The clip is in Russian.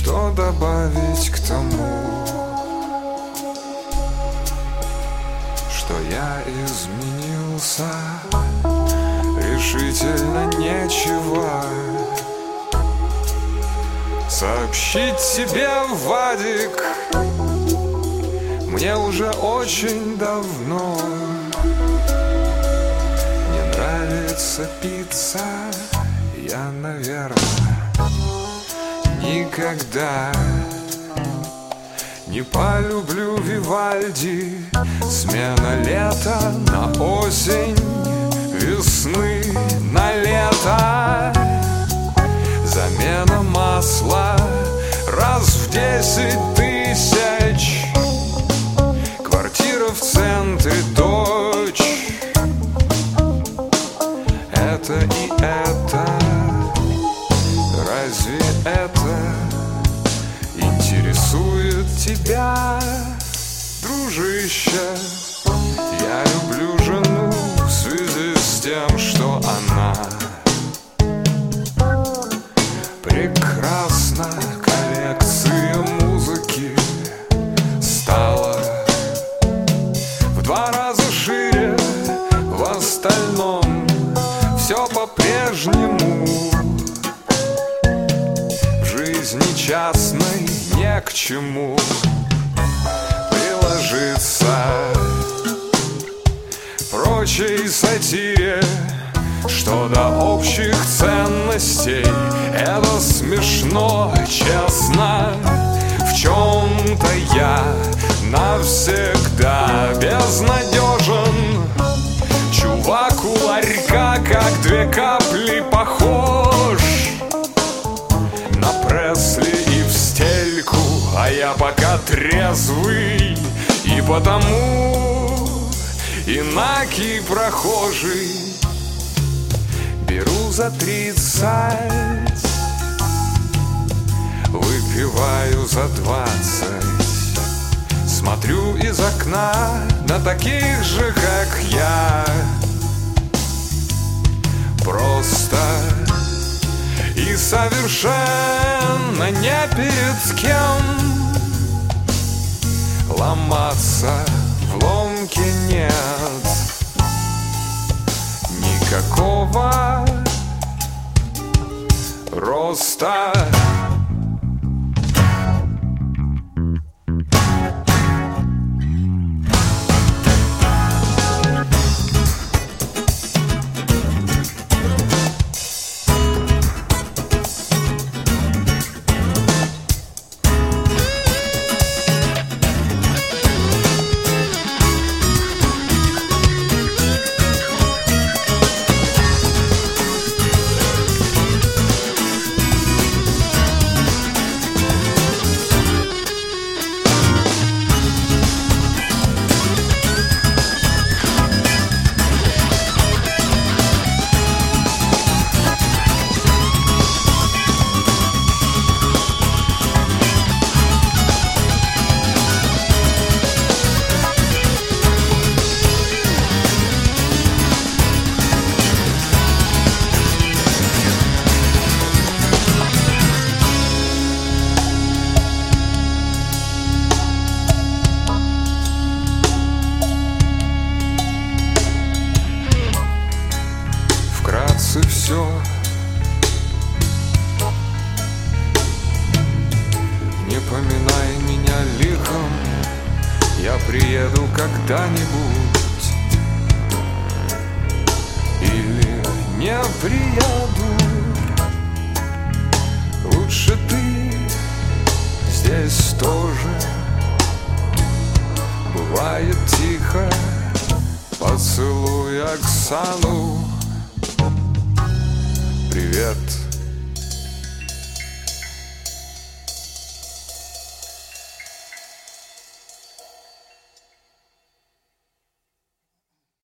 что добавить к тому, что я изменился. Решительно нечего сообщить тебе, Вадик. Мне уже очень давно не нравится пицца. Я, наверное, никогда не полюблю Вивальди. Смена лета на осень, весны на лето. Замена масла раз в 10 тысяч. Квартира в центре, дочь. Это и это. Разве это интересует тебя, дружище? Я люблю жену в связи с тем, что она прекрасна. Коллекция музыки стала в 2 раза шире. В остальном все по-прежнему. В жизни частной не к чему приложиться прочей сатире, что до общих ценностей. Это смешно, честно. В чем-то я навсегда безнадежен. Чувак у ларька, как 2 капли, похож на Пресли и в стельку. А я пока трезвый, и потому инакий прохожий. Беру за 30, выпиваю за 20. Смотрю из окна на таких же, как я. Просто и совершенно не перед кем. Ломаться в ломке нет никакого роста. Все. Не поминай меня лихом, я приеду когда-нибудь. Или не приеду. Лучше ты здесь тоже. Бывает тихо, поцелуй Оксану. Привет,